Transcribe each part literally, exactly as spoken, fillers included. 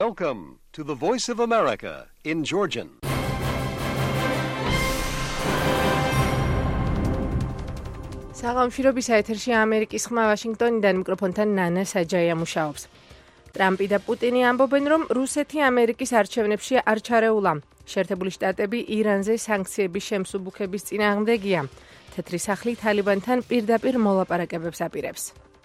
Welcome to the Voice of America in Georgian. საღამოშრობის ეთერში ამერიკის ხმა ვაშინგტონიდან მიკროფონთან ნანა საჯაია მუშაობს. ტრამპი და პუტინი ამბობენ, რომ რუსეთი ამერიკის არჩევნებში არ ჩარეულა. შეერთებული შტატები ირანზე სანქციების შემსუბუქების წინააღმდეგია. თეთრი სახლი თალიბანთან პირდაპირ მოლაპარაკებებს აპირებს.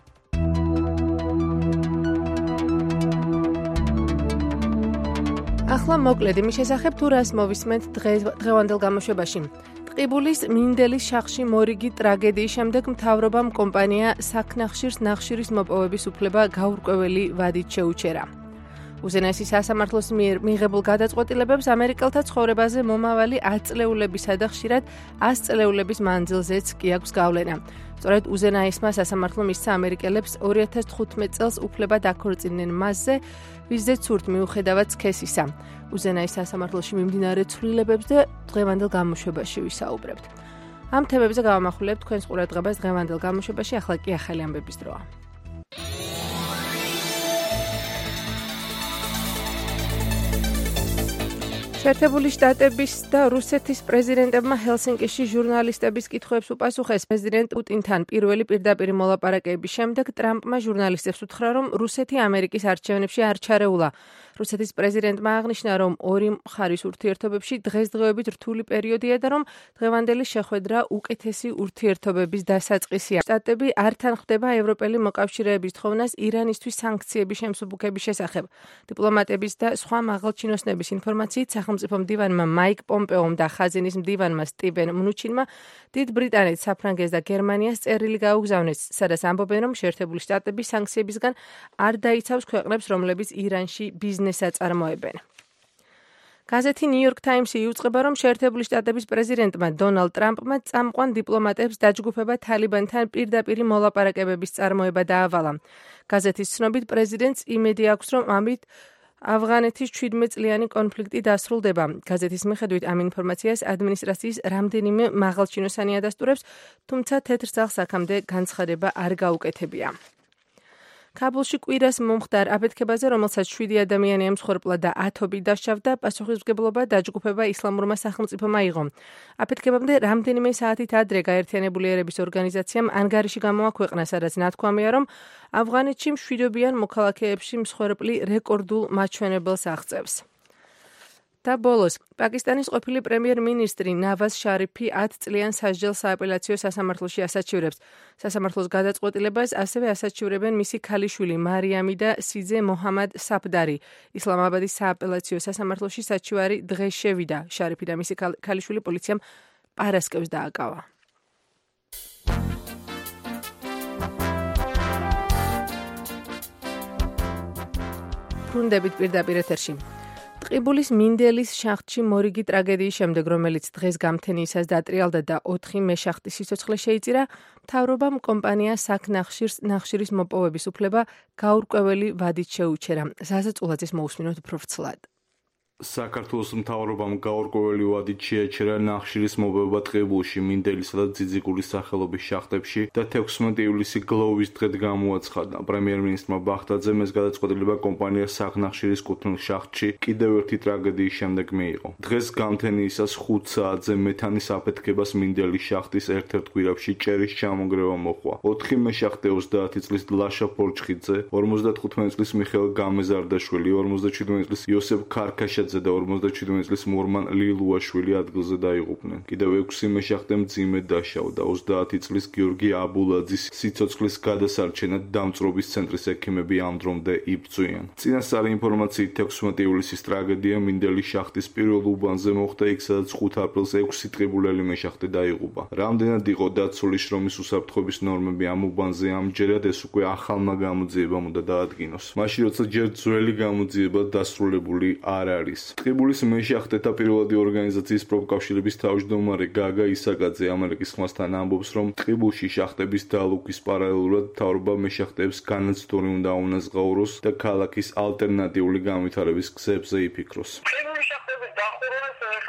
ახლა მოკლედ იმის შესახებ თუ რას მოვისმენთ დღევანდელ გამოშვებაში. ტყიბულის მინდელის შახში მორიგი ტრაგედიის შემდეგ მთავრობამ კომპანია საქნახშირს ნახშირის მოპოვების უფლება გაურკვეველი ვადით შეუჩერა. უზენაესი სასამართლოს მიერ მიღებულ გადაწყვეტილებებს ამერიკელთა ცხოვრებაზე მომავალი ათ წლეულებისა და ხშირად ას წლეულების მანძილზეც კი აქვს გავლენა. სწორედ უზენაესმა სასამართლომ მისცა ამერიკელებს ორი ათას თხუთმეტ წელს უფლება დაქორწინდნენ მასზე, ვიზეც სურთ მიუხედავად სქესისა. უზენაეს სასამართლოში მიმდინარე ცვლილებებს და დღევანდელ გამოშვებაში ვისაუბრებთ. ამ თემებზე გავამახვილებთ თქვენს ყურადღებას დღევანდელ გამოშვებაში, ახლა კი ახალი ამბების დროა. შეერთებული შტატების და რუსეთის პრეზიდენტებმა ჰელსინკიში ჟურნალისტების კითხვებს უპასუხეს. პრეზიდენტ პუტინთან პირველი პირდაპირი მოლაპარაკების შემდეგ ტრამპმა ჟურნალისტებს უთხრა, რომ რუსეთი ამერიკის არჩევნებში არ ჩარეულა. რუსეთის პრეზიდენტმა აღნიშნა, რომ ორი მხარის ურთიერთობებში დღესდღეობით რთული პერიოდია და რომ დღევანდელი შეხვედრა უკეთესი ურთიერთობების დასაწყისია. შტატები არ თანხმდება ევროპელი მოკავშირეების თხოვნას ირანისთვის სანქციების შემსუბუქების შესახებ. დიპლომატების და სხვა მაღალჩინოსნების ინფორმაციით სახელმწიფო მდივანმა მაიკ პომპეომ და ხაზინის მდივანმა სტივენ მნუჩინმა დიდ ბრიტანეთს, საფრანგეთს და გერმანიას წერილი გაუგზავნეს, სადაც ამბობენ, რომ შეერთებული შტატები სანქციებისგან არ დაიცავს ქვეყნებს, რომლებიც ირანში ბიზნესს აწარმოებენ. გაზეთი New York Times-ი იუწყება, რომ შეერთებული შტატების პრეზიდენტმა დონალდ ტრამპმა წამყვან დიპლომატებს დაჯგუფება თალიბანთან პირდაპირი მოლაპარაკებების წარმოება დაავალა. გაზეთის ცნობით პრეზიდენტს იმედი აქვს, რომ ამით ავღანეთის ჩვიდმეტ წლიანი კონფლიქტი დასრულდება. გაზეთის მიხედვით ამ ინფორმაციას ადმინისტრაციის რამდენიმე მაღალჩინოსანი ადასტურებს, თუმცა თეთრ სახლს აქამდე განცხადება არ გაუკეთებია. ქაბულში კვირას მომხდარ აფეთქებაზე, რომელსაც შვიდი ადამიანი ემსხვერპლა და ათობით დასჯავდა, პასუხისმგებლობა დაჯგუფება ისლამურმა სახელმწიფომ აიღო. აფეთქებამდე რამდენიმე საათით ადრე გაერთიანებული ერების ორგანიზაციამ ანგარიში გამოაქვეყნა, სადაც ნათქვამია, რომ ავღანეთში მშვიდობიან მოქალაქეებში მსხვერპლი რეკორდულ მაჩვენებელს აღწევს. და ბოლოს, პაკისტანის ყოფილი პრემიერ-მინისტრი ნავაზ შარიფი ათ წლიან სასჯელ სააპელაციო სასამართლოში ასაჩივრებს. სასამართლოს გადაწყვეტილებას ასევე ასაჩივრებენ მისი ქალიშვილი მარიამი და სიძე მოჰამად საფდარი. ისლამაბადის სააპელაციო სასამართლოში საჩივარი დღეს შევიდა. შარიფი და მისი ქალიშვილი პოლიციამ პარასკევს დააკავა. ბრუნდებით პირდაპირ ეთერში. ტყიბულის მინდელის შახტში მორიგი ტრაგედიის შემდეგ, რომელიც დღეს გამთენიისას დატრიალდა და ოთხი მეშახტის სიცოცხლე შეიწირა, მთავრობამ კომპანია საქნახშირს ნახშირის მოპოვების უფლება გაურკვეველი ვადით შეუჩერა. ზაზა წულაძის მოусმინოთ უფრო ვრცლად. საქართველოს მთავრობამ გაურკვეველი ვადით შეაჩერა ნახშირის მოპოვება ტყიბულში, მინდელისა და ძიძიგულის სახელობის შახტებში და თექვსმეტი ივლისი გლოვის დღედ გამოაცხადა. პრემიერ-მინისტრმა ბახტაძემ ეს გადაწყვეტილება კომპანია საქნახშირის კუთვნილ შახტში კიდევ ერთი ტრაგედიის შემდეგ მიიღო. დღეს გამთენიისას ხუთ საათზე მეთანის აფეთქებას მინდელის შახტის ერთ-ერთ გვირაბში ჭერის ჩამონგრევა მოჰყვა. ოთხი მეშახტე ოცდაათი წლის ლაშა ფორჩხიძე, ორმოცდათხუთმეტი წლის მიხეილ გამეზარდაშვილი, ორმოცდაჩვიდმეტი წლის იოსებ ქარქაშა და ორმოცდაჩვიდმეტი წლის მორმან ლილუაშვილი ადგილზე დაიღუპნენ. კიდევ ექვსი მეშახტე მძიმედ დაშავდა. ოცდაათი წლის გიორგი აბულაძის სიცოცხლის გადასარჩენად დამწვრობის ცენტრის ექიმები ამ დრომდე იბრძვიან. წინასწარი ინფორმაციით თექვსმეტი ივლისის ტრაგედია მინდელის შახტის პირველ უბანზე მოხდა, იქ სადაც ხუთ აპრილს ექვსი ტყიბულელი მეშახტე დაიღუპა. რამდენად იყო დაცული შრომის უსაფრთხოების ნორმები ამ უბანზე, ამჯერად ეს უკვე ახალმა გამოძიებამ უნდა დაადგინოს. მაშინ როცა ჯერ ძველი გამოძიება დასრულებული არ არის. ტყიბულის მეშახტეთა პირველადი ორგანიზაციის პროფკავშირების თავმჯდომარე გაგა ისაკაძე ამერიკის ხმასთან ამბობს, რომ ტყიბულში შახტების დალუქვის პარალელურად მთავრობა მეშახტეებს განაცდორი უნდა აუნაზღაუროს და ქალაქის ალტერნატიული განვითარების გზებზე იფიქროს. ტყიბულის შახტების დახურვას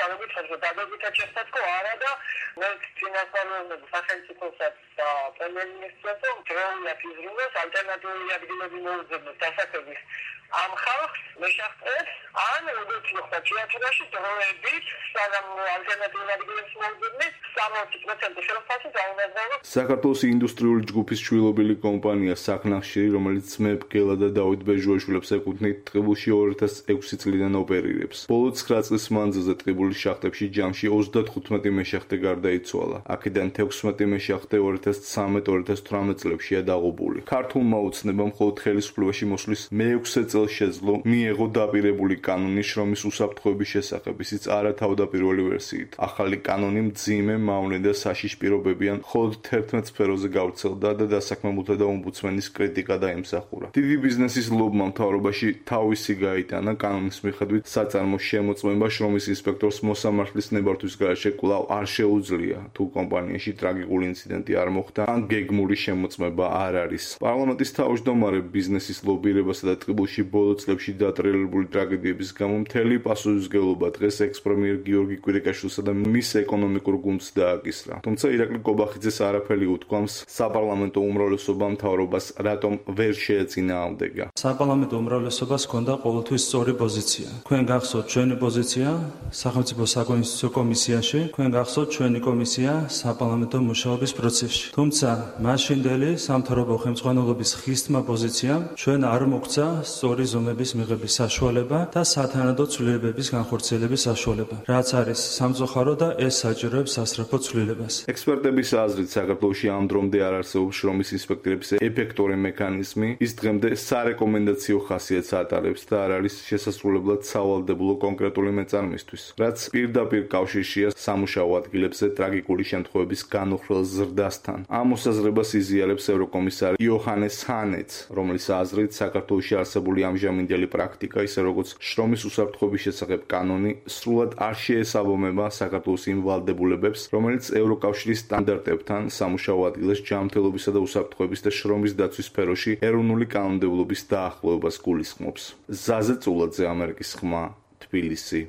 გამოგიცხადე დადებითად შესაძლო არა და მე წინასწარმეტყველების სახელმწიფოსაც და პრემიერ-მინისტრსაც დროულად იზრუნოს ალტერნატიული ადგილები მოუძებნოს დასაქმების ამ ხალხს მეშახტეს ან როგორც ხდება თეატრში დროებით სანამ ალტერნატიული ადგილებს მოუძებნეს სამოცი პროცენტი ხელფასი დაუნაზარო. საქართველოს ინდუსტრიული ჯგუფის შვილობილი კომპანია საქნახშირი, რომელიც მეფ გელა და დავით ბეჟუაშვილებს ეკუთვნით, ტყიბულში ორი ათას ექვსი წლიდან ოპერირებს. ბოლო ცხრა წლის მანძილზე ტყიბულის შახტებში ჯამში ოცდათხუთმეტი მეშახტე გარდაიცვალა. აქედან თექვსმეტი მეშახტე ორი ათას ცხრამეტ ორი ათას თვრამეტ წლებშია დაღუპული. ქართულმა უცნებამ მხოლოდ ხელისუფლებაში მოსვლის მეექვსე წელს შეძლო მიეღო დაპირებული კანონი შრომის უსაფრთხოების შესახებ, ისიც არა თავდაპირველი ვერსიით. ახალი კანონი მძიმე, მავნე და საშიშ პირობებიან მხოლოდ თერთმეტ სფეროზე გავრცელდა და დასაქმებულთა და ომბუდსმენის კრიტიკა დაიმსახურა. დიდი ბიზნესის ლობმა მთავრობაში თავისი გაიტანა კანონის მიხედვით საწარმოს შემოწმება შრომის ინსპექტორს მოსამართლის ნებართვის გარეშე კვლავ არ შეუძლია, თუ კომპანიაში ტრაგიკული ინციდენტი არ მოხდა ან გეგმური შემოწმება არ არის. პარლამენტის თავმჯდომარე ბიზნესის ლობირებასა და ტყიბულში ბოლო წლებში დატრიალებული ტრაგედიების გამო მთელი პასუხისმგებლობა დღეს ექს-პრემიერ გიორგი კვირიკაშვილსა და მის ეკონომიკურ გუნდს დააკისრა. თუმცა ირაკლი კობახიძეს არაფერი უთქვამს საპარლამენტო უმრავლესობა მთავრობას რატომ ვერ შეეწინააღმდეგა. საპარლამენტო უმრავლესობას ჰქონდა ყოველთვის სწორი პოზიცია. თქვენ გახსოვთ ჩვენი პოზიცია სახელმწიფო საკონსტიტუციო კომისიაში, თქვენ გახსოვთ ჩვენი კომისია საპარლამენტო მუშაობის პროცესში. თუმცა მაშინდელი სამთავრობო ხელმძღვანელობის ხისტმა პოზიციამ ჩვენ არ მოგცა სწორი ზომების მიღების საშუალება და სათანადო ცვლილებების განხორციელების საშუალება, რაც არის სამწუხარო და ეს საჭიროებს სასწრაფო ცვლილებას. ექსპერტების აზრით, საქართველოში ამ დრომდე არ არსებობს შრომის ინსპექტორების ეფექტური მექანიზმი, ის დღემდე სარეკომენდაციო ხასიათს ატარებს და არ არის შესასრულებლად სავალდებულო კონკრეტული მეწარმისთვის, რაც პირდაპირ კავშირშია სამუშაო ადგილებზე ტრაგიკული შემთხვევების განუხრელ ზრდასთან. ამ მოსაზრებას იზიარებს ევროკომისარი იოჰანეს ჰანეც, რომლის აზრით საქართველოში არსებული ამჟამინდელი პრაქტიკა, ისე როგორც შრომის უსაფრთხოების შესახებ კანონი, სრულად არ შეესაბამება საქართველოს იმ ვალდებულებებს, რომელიც ევროკავშირის სტანდარტებთან სამუშაო ადგილას ჯანმრთელობისა და უსაფრთხოების და შრომის დაცვის სფეროში ეროვნული კანონმდებლობის დაახლოებას გულისხმობს. ზაზე წულაძე, ამერიკის ხმა, თბილისი.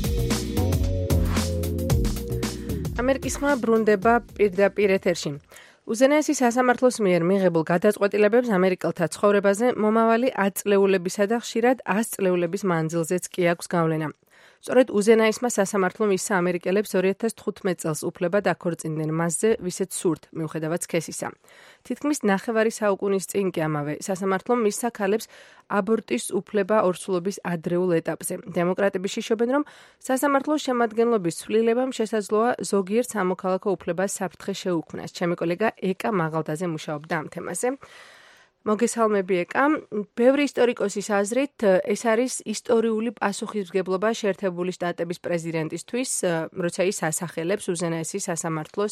ამერიკის ხმა ბრუნდება პირდაპირ ეთერში. უზენაესი სასამართლოს მიერ მიღებულ გადაწყვეტილებებს ამერიკელთა ცხოვრებაზე მომავალი ათწლეულებისა და ხშირად ას წლეულების მანძილზეც კი აქვს გავლენა. სწორედ უზენაესმა სასამართლომ ისა ამერიკელებს ორი ათას თხუთმეტ წელს უფლება დაქორწინდნენ მასზე, ვისაც სურთ, მიუხედავად სქესისა. თითქმის ნახევარი საუკუნის წინ კი ამავე სასამართლომ მისცა ქალებს აბორტის უფლება ორსულობის ადრეულ ეტაპზე. დემოკრატები შიშობენ, რომ სასამართლოს შემადგენლობის ცვლილებამ შესაძლოა ზოგიერთ სამოქალაქო უფლებას საფრთხე შეუქმნას. ჩემი კოლეგა ეკა მაღალდაზე მუშაობდა ამ თემაზე. მოგესალმები ეკა. ბევრი ისტორიკოსის აზრით, ეს არის ისტორიული პასუხისმგებლობა შეერთებული შტატების პრეზიდენტისთვის, როცა ის ასახელებს უზენაესი სასამართლოს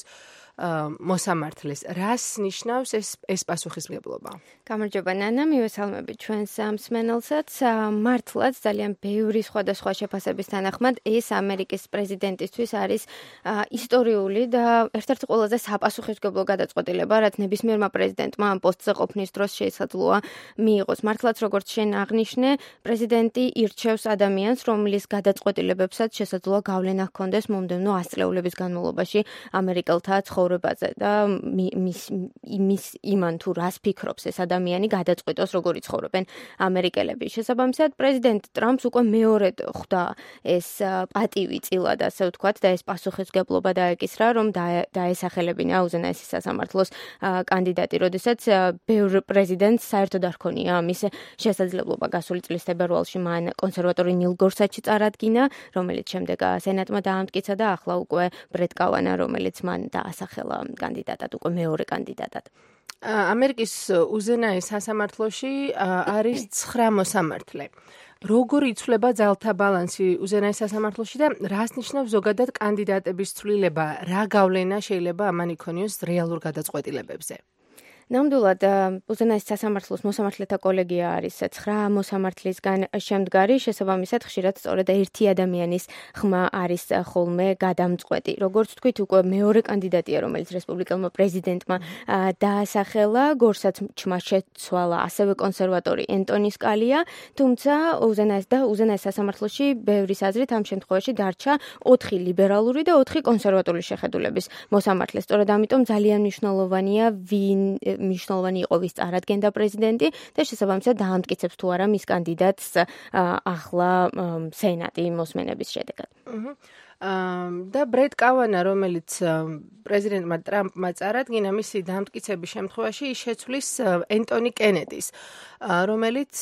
მოსამართლეს. რას ნიშნავს ეს ეს პასუხისმგებლობა? გამარჯობა ნანა, მივესალმები ჩვენს მსმენელსაც. მართლაც ძალიან ბევრი სხვადასხვა შეფასების თანახმად ეს ამერიკის პრეზიდენტისთვის არის ისტორიული და ერთ-ერთი ყველაზე საპასუხისმგებლო გადაწყვეტილება, რაც ნებისმიერმა პრეზიდენტმა ამ პოსტზე ყოფნის დროს შესაძლოა მიიღოს. მართლაც როგორც შენ აღნიშნე, პრეზიდენტი ირჩევს ადამიანს, რომლის გადაწყვეტილებებსაც შესაძლოა გავლენა ჰქონდეს მომდევნო ას წლეულების განმავლობაში ამერიკელთა ცხოვრებაზე და მის იმის იმან თუ რას ფიქრობს ეს ადამიანი გადაწყვეტოს როგორი ცხოვრობენ ამერიკელები. შესაბამისად, პრეზიდენტ ტრამპს უკვე მეორედ ხვდა ეს პატივი წილად, ასე ვთქვათ, და ეს პასუხისმგებლობა დაეკისრა, რომ დაესახელებინა უზენაესი სასამართლოს კანდიდატი, როდესაც ბევრ პრეზიდენტს საერთოდ არ ჰქონია ამის შესაძლებლობა. გასული წლის თებერვალში მან კონსერვატორი ნილ გორსაჩი წარადგინა, რომელიც შემდეგ სენატმა დაამტკიცა და ახლა უკვე ბრეტ კავანა, რომელიც მან დაასახელა კანდიდატად, უკვე მეორე კანდიდატად. ამერიკის უზენაეს სასამართლოში არის ცხრა მოსამართლე. როგორ იცვლება ძალთა ბალანსი უზენაეს სასამართლოში და რას ნიშნავს ზოგადად კანდიდატების ცვლილება? რა გავლენა შეიძლება ამან იქონიოს რეალურ გადაწყვეტილებებზე? ნამდვილად უზენაეს სასამართლოს მოსამართლეთა კოლეგია არის ცხრა მოსამართლისგან შემდგარი, შესაბამისად ხშირად სწორედ ერთი ადამიანის ხმა არის ხოლმე გადამწყვეტი. როგორც თქვით, უკვე მეორე კანდიდატია, რომელიც რესპუბლიკელმა პრეზიდენტმა დაასახელა, გორსაც ჩმა შეცვალა ასევე კონსერვატორი ენტონი სკალია, თუმცა უზენაეს და უზენაეს სასამართლოში ბევრის აზრით ამ შემთხვევაში დარჩა ოთხი ლიბერალური და ოთხი კონსერვატული შეხედულების მოსამართლე. სწორედ ამიტომ ძალიან მნიშვნელოვანია ვინ მნიშვნელოვანი იყო ვის წარადგენდა პრეზიდენტი და შესაბამისად დაამტკიცებს თუ არა მის კანდიდატს ახლა სენატი მოსმენების შედეგად. და ბრედ კავანა, რომელიც პრეზიდენტმა ტრამპმა წარადგინა, მისი დამტკიცების შემთხვევაში შეცვლის ენტონი კენედის, რომელიც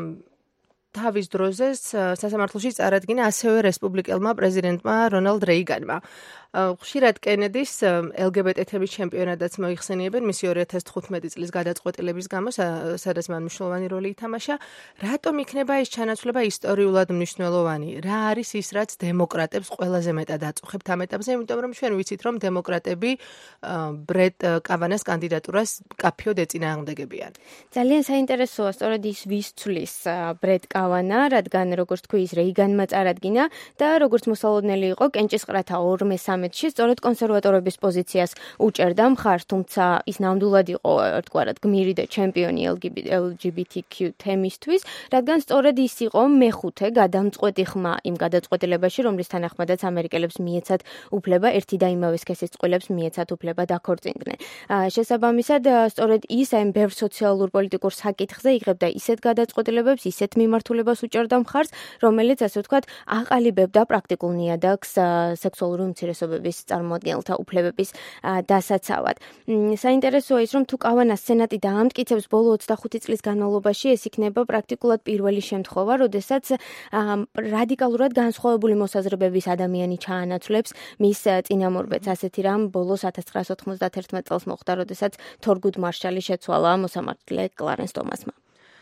თავის დროზე სასამართლოში წარადგინა ასევე რესპუბლიკელმა პრეზიდენტმა რონალდ რეიგანმა. ხშირად კენედის ელ გი ბი ტი თემის ჩემპიონატაც მოიხსენიებენ მისი ორი ათას თხუთმეტი წლის გადაწყვეტილების გამო, სადაც მან მნიშვნელოვანი როლი ითამაშა. რატომ იქნება ეს ჩანაცვლება ისტორიულად მნიშვნელოვანი? რა არის ის, რაც დემოკრატებს ყველაზე მეტად აწუხებთ ამ ეტაპზე, იმიტომ რომ ჩვენ ვიცით, რომ დემოკრატები ბრედ კავანას კანდიდატურას კაფიოდ ეწინააღმდეგებიან. ძალიან საინტერესოა სწორედ ის ვის ცვლის ბრედ კავანა, რადგან როგორც თქვი ის რეიგანმა წარადგინა და როგორც მოსალოდნელი იყო კენჭისყრათა ორმე სამეთში სწორედ კონსერვატორების პოზიციას უჭერდა მხარს, თუმცა ის ნამდვილად იყო ერთგვარად გმირი და ჩემპიონი ელ ჯი ბი თი კიუ თემისთვის, რადგან სწორედ ის იყო მეხუთე გადამწყვეტი ხმა იმ გადაწყვეტილებაში, რომლის თანახმადაც ამერიკელებს მიეცათ უფლება ერთი და იმავე სქესის წყვილებს მიეცათ უფლება დაქორწინდნენ. შესაბამისად, სწორედ ის ამ ბევრ სოციალურ პოლიტიკურ საკითხზე იღებდა ისეთ გადაწყვეტილებებს, ისეთ მიმართულებას უჭერდა მხარს, რომელიც ასე ვთქვათ, აყალიბებდა პრაქტიკულ ნიადაგს სექსუალური უმცირესობების წარმოადგენელთა უფლებების დასაცავად. საინტერესოა ის, რომ თუ კავანას სენატი დაამტკიცებს ბოლო ოცდახუთი წლის განმავლობაში, ეს იქნება პრაქტიკულად პირველი შემთხვევა, როდესაც რადიკალურად განსხვავებული მოსაზრებების ადამიანი ჩაანაცვლებს მის წინამორბედს. ასეთი რამ ბოლოს ათას ცხრაასი ოთხმოცდაათი წელს მოხდა, როდესაც თორგუდ მარშალი შეცვალა მოსამართლე კლარენს ტომასმა.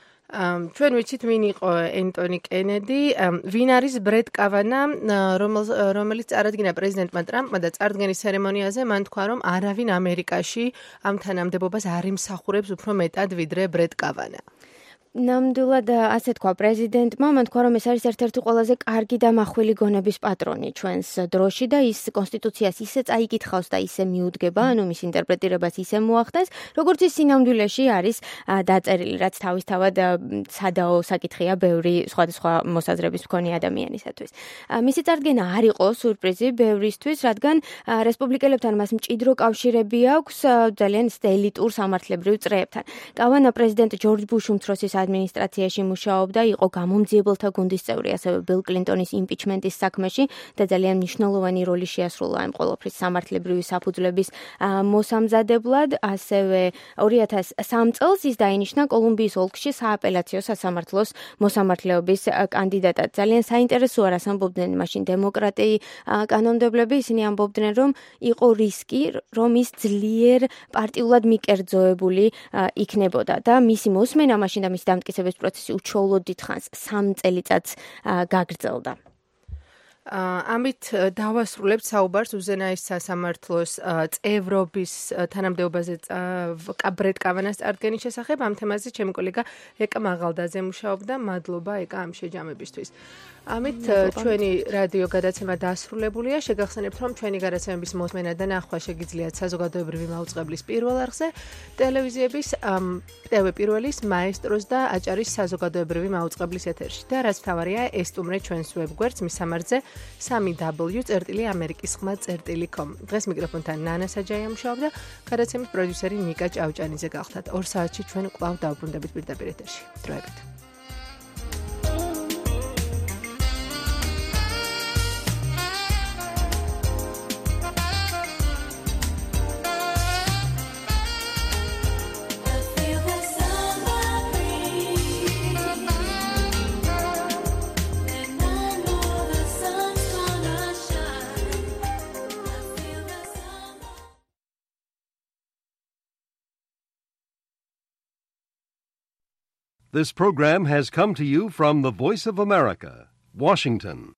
ჩვენ ვიცით ვინ იყო ენტონი კენედი, ვინ არის ბრედ კავანა, რომელიც წარადგინა პრეზიდენტმა ტრამპმა და წარდგენის ცერემონიაზე მან თქვა, რომ არავინ ამერიკაში ამ თანამდებობას არ იმსახურებს უფრო მეტად ვიდრე ბრედ კავანა. ნამდვილად ასე თქვა პრეზიდენტმა, მან თქვა, რომ ეს არის ერთ-ერთი ყველაზე კარგი და მახვილი გონების პატრონი ჩვენს დროში და ის კონსტიტუციას ისე წაიკითხავს და ისე მიუდგება, ანუ მის ინტერპრეტირებას ისე მოახდენს, როგორც ის სინამდვილეში არის დაწერილი, რაც თავისთავად სადაო საკითხია ბევრი სხვადასხვა მოსაზრების მქონე ადამიანისათვის. მისი წარდგენა არ იყო სურპრიზი ბევრისთვის, რადგან რესპუბლიკელებთან მას მჭიდრო კავშირები აქვს ძალიან ელიტურ სამართლებრივ წრეებთან. კავანა პრეზიდენტ ჯორჯ ბუშ უმცროსის ადმინისტრაციაში მუშაობდა, იყო გამომძიებელთა გუნდის წევრი, ასევე ბილ კლინტონის იმპიჩმენტის საქმეში და ძალიან მნიშვნელოვანი როლი შეასრულა ამ ყველაფრის სამართლებრივი საფუძვლების მოსამზადებლად. ასევე ორი ათას სამი წელს ის დაინიშნა კოლუმბიის ოლქში სააპელაციო სასამართლოს მოსამართლეობის კანდიდატად. ძალიან საინტერესოა, რას ამბობდნენ მაშინ დემოკრატი კანონმდებლები, ისინი ამბობდნენ, რომ იყო რისკი, რომ ის ძლიერ პარტიულად მიკერძოებული იქნებოდა და მისი მოსმენა მაშინ და მისი დამტკიცების პროცესი უჩვეულოდ დიდხანს სამ წელიწადს გაგრძელდა. ამით დავასრულებთ საუბარს უზენაეს სასამართლოს წევრობის თანამდებობაზე ბრედ კავანას წარდგენის შესახებ. ამ თემაზე ჩემი კოლეგა ეკა მაღალდაძე მუშაობდა. მადლობა ეკა ამ შეჯამებისთვის. ამით ჩვენი რადიო გადაცემა დასრულებულია. შეგახსენებთ, რომ ჩვენი გადაცემების მოსმენა და ნახვა შეგიძლიათ საზოგადოებრივი მაუწყებლის პირველ არხზე, ტელევიზიების ტე ვე პირველის, მაესტროს და აჭარის საზოგადოებრივი მაუწყებლის ეთერში. და რაც მთავარია, ესტუმრეთ ჩვენს ვებგვერდს მის სამარხზე სამი დაბლიუ წერტილი ამერიკის ხმა წერტილი კომ. დღეს მიკროფონთან ნანა საჯაია მუშაობდა, გადაცემის პროდიუსერი ნიკა ჭავჭანიძე გახლდათ. ორ საათში ჩვენ კვლავ დავბრუნდებით პირდაპირ ეთერში. დროებით. This program has come to you from the Voice of America, Washington.